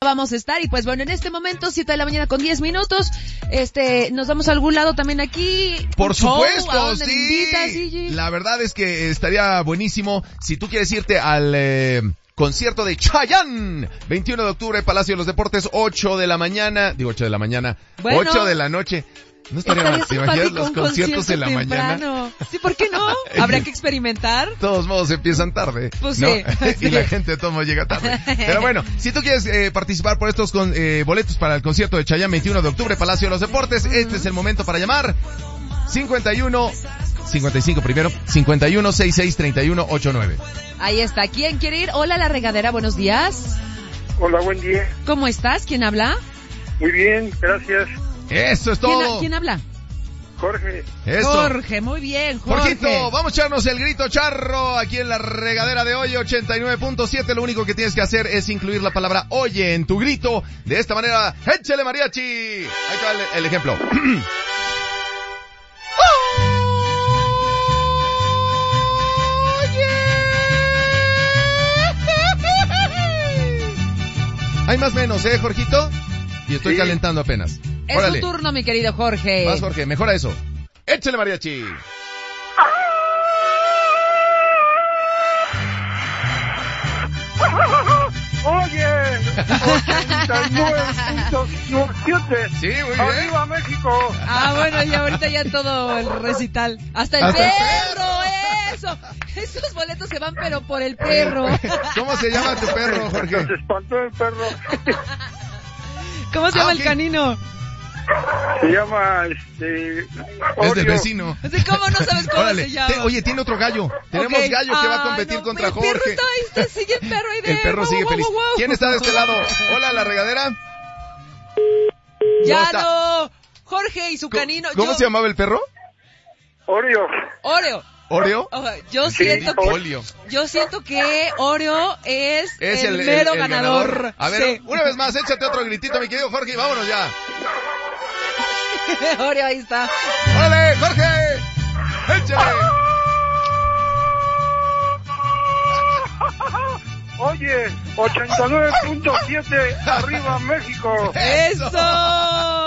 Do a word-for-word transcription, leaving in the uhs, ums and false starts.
vamos a estar. Y pues bueno, en este momento, siete de la mañana con diez minutos, este, nos vamos a algún lado también aquí. Por supuesto, show, ¿a dónde sí. me invitas, Gigi? La verdad es que estaría buenísimo si tú quieres irte al eh, concierto de Chayanne, veintiuno de octubre, Palacio de los Deportes, ocho de la mañana, digo ocho de la mañana, bueno, ocho de la noche. No estaría mal, ¿te imaginas los conciertos en la temprano. mañana? Sí, ¿por qué no? Habría que experimentar. De todos modos empiezan tarde, pues ¿no? sí, y sí. la gente de todos modos llega tarde. Pero bueno, si tú quieres eh, participar por estos con, eh, boletos para el concierto de Chayanne, veintiuno de octubre, Palacio de los Deportes, uh-huh. Este es el momento para llamar. cincuenta y uno, cincuenta y cinco primero, cincuenta y uno, sesenta y seis, treinta y uno, ochenta y nueve. Ahí está. ¿Quién quiere ir? Hola, La Regadera, buenos días. Hola, buen día. ¿Cómo estás? ¿Quién habla? Muy bien, gracias. Eso es todo. ¿Quién, ¿quién habla? Jorge. Eso. Jorge, muy bien, Jorge. Jorgito, vamos a echarnos el grito charro aquí en La Regadera de hoy, ochenta y nueve punto siete. Lo único que tienes que hacer es incluir la palabra oye en tu grito. De esta manera, échale mariachi. Ahí está el, el ejemplo. Hay más o menos, ¿eh, Jorgito? Y estoy sí. calentando apenas. Es Órale. tu turno, mi querido Jorge. Vas, Jorge, mejora eso. Échale mariachi. Oye, ochenta y nueve punto siete. Sí, muy bien. Arriba México. Ah, bueno, y ahorita ya todo el recital. Hasta el Hasta perro, el eso. Esos boletos se van pero por el perro. ¿Cómo se llama tu perro, Jorge? Se espantó el perro. ¿Cómo se llama ah, el okay. canino? Se llama, este... Oreo. Es del vecino. ¿Cómo no sabes cómo Órale, se llama? te, oye, tiene otro gallo. Tenemos okay. gallo que va a ah, competir no, contra el Jorge. Perro está ahí, está, sigue el perro ahí de... El perro wow, sigue wow, feliz. Wow, wow. ¿Quién está de este lado? Hola, La Regadera. Ya no. no. Jorge y su canino. ¿Cómo yo... se llamaba el perro? Oreo. Oreo. ¿Oreo? Uh, yo sí, siento que Polio. yo siento que Oreo es, es el, el, mero el, el ganador. ganador. A ver, sí. Una vez más, échate otro gritito, mi querido Jorge, y vámonos ya. Oreo, ahí está. ¡Órale, Jorge! ¡Échale! Oye, ochenta y nueve punto siete, arriba México. ¡Eso!